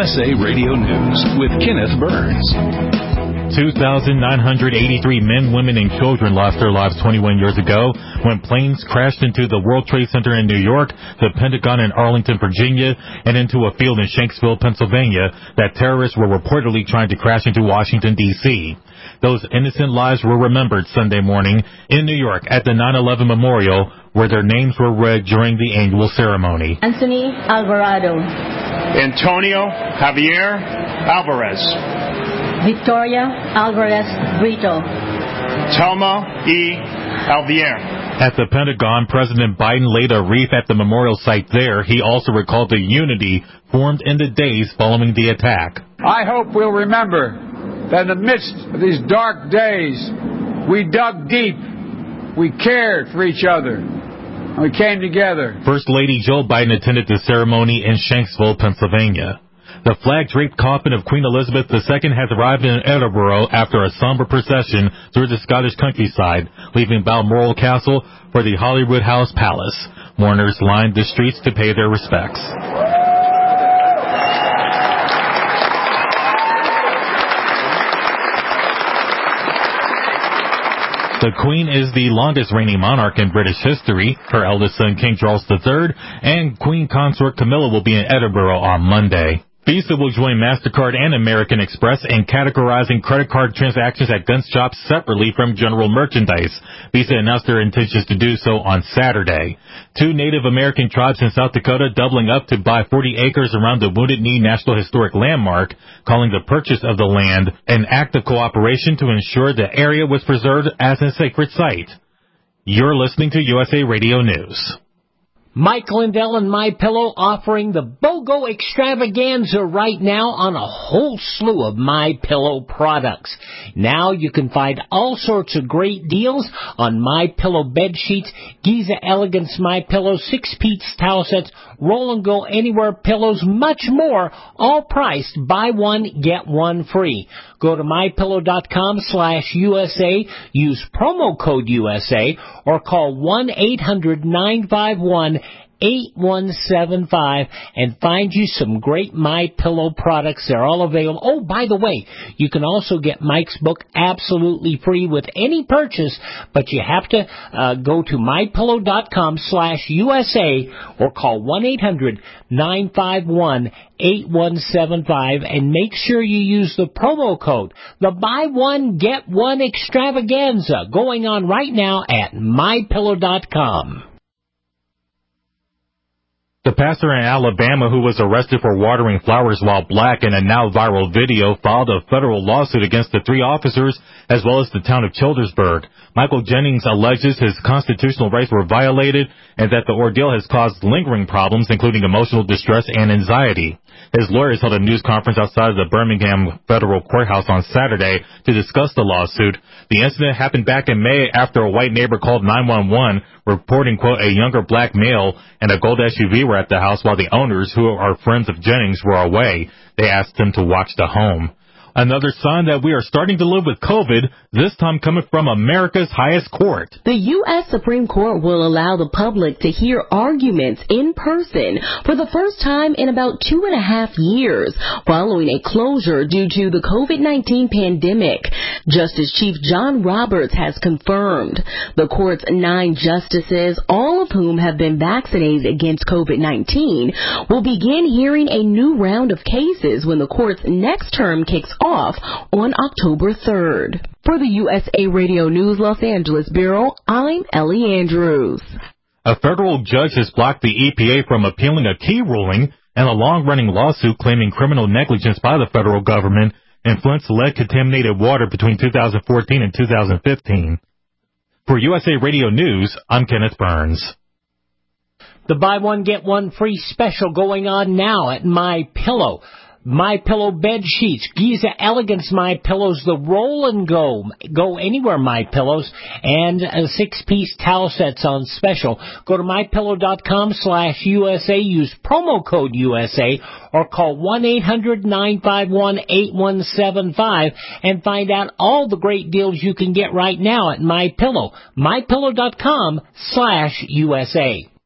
USA Radio News with Kenneth Burns. 2,983 men, women, and children lost their lives 21 years ago when planes crashed into the World Trade Center in New York, the Pentagon in Arlington, Virginia, and into a field in Shanksville, Pennsylvania, that terrorists were reportedly trying to crash into Washington, D.C. Those innocent lives were remembered Sunday morning in New York at the 9/11 Memorial, where their names were read during the annual ceremony. Anthony Alvarado. Antonio Javier Alvarez. Victoria Alvarez Brito. Telma E. Alvier. At the Pentagon, President Biden laid a wreath at the memorial site there. He also recalled the unity formed in the days following the attack. I hope we'll remember that in the midst of these dark days, we dug deep, we cared for each other, and we came together. First Lady Joe Biden attended the ceremony in Shanksville, Pennsylvania. The flag-draped coffin of Queen Elizabeth II has arrived in Edinburgh after a somber procession through the Scottish countryside, leaving Balmoral Castle for the Holyrood House Palace. Mourners lined the streets to pay their respects. The Queen is the longest reigning monarch in British history. Her eldest son, King Charles III, and Queen Consort Camilla will be in Edinburgh on Monday. Visa will join MasterCard and American Express in categorizing credit card transactions at gun shops separately from general merchandise. Visa announced their intentions to do so on Saturday. 2 Native American tribes in South Dakota doubling up to buy 40 acres around the Wounded Knee National Historic Landmark, calling the purchase of the land an act of cooperation to ensure the area was preserved as a sacred site. You're listening to USA Radio News. Mike Lindell and MyPillow offering the BOGO extravaganza right now on a whole slew of MyPillow products. Now you can find all sorts of great deals on MyPillow bed sheets, Giza Elegance MyPillow, 6-piece towel sets, Roll and Go Anywhere pillows, much more, all priced buy one, get one free. Go to mypillow.com/USA, use promo code USA, or call 1-800-951-8175 and find you some great MyPillow products. They're all available. Oh, by the way, you can also get Mike's book absolutely free with any purchase, but you have to go to mypillow.com/USA or call 1-800-951-8175 and make sure you use the promo code, the buy one, get one extravaganza, going on right now at mypillow.com. The pastor in Alabama who was arrested for watering flowers while black in a now viral video filed a federal lawsuit against the 3 officers as well as the town of Childersburg. Michael Jennings alleges his constitutional rights were violated and that the ordeal has caused lingering problems, including emotional distress and anxiety. His lawyers held a news conference outside of the Birmingham Federal Courthouse on Saturday to discuss the lawsuit. The incident happened back in May after a white neighbor called 911 reporting, quote, a younger black male and a gold SUV were at the house while the owners, who are friends of Jennings, were away. They asked him to watch the home. Another sign that we are starting to live with COVID, this time coming from America's highest court. The U.S. Supreme Court will allow the public to hear arguments in person for the first time in about 2.5 years, following a closure due to the COVID-19 pandemic. Justice Chief John Roberts has confirmed. The court's 9 justices, all of whom have been vaccinated against COVID-19, will begin hearing a new round of cases when the court's next term kicks off on October 3rd. For the USA Radio News Los Angeles Bureau, I'm Ellie Andrews. A federal judge has blocked the EPA from appealing a key ruling and a long-running lawsuit claiming criminal negligence by the federal government influenced lead-contaminated water between 2014 and 2015. For USA Radio News, I'm Kenneth Burns. The buy one, get one free special going on now at MyPillow. MyPillow bed sheets, Giza Elegance MyPillows, the Roll and Go Anywhere MyPillows, and 6-piece towel sets on special. Go to mypillow.com/USA, use promo code USA, or call 1-800-951-8175 and find out all the great deals you can get right now at MyPillow. mypillow.com/USA.